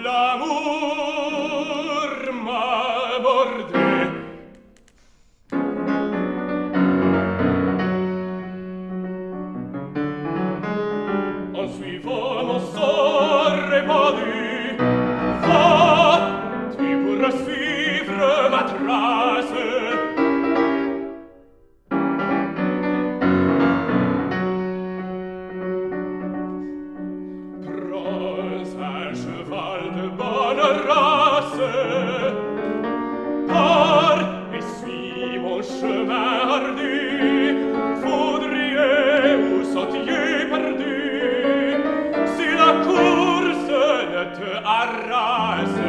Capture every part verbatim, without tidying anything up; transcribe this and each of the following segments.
L'amour m'a bordé. En suivant mon sort répandu, va, tu pourras suivre ma trace. Prends un cheval de bonne race, pars et suis mon chemin ardu, foudrier ou sentier perdu, si la course ne te harasse.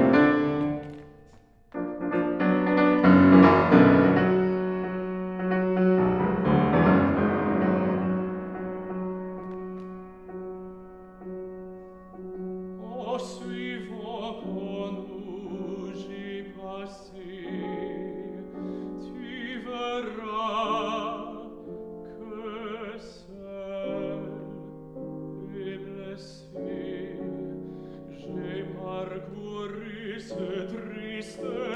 En suivant nous j'y passé, tu verras que seul et blessé j'ai parcouru ce triste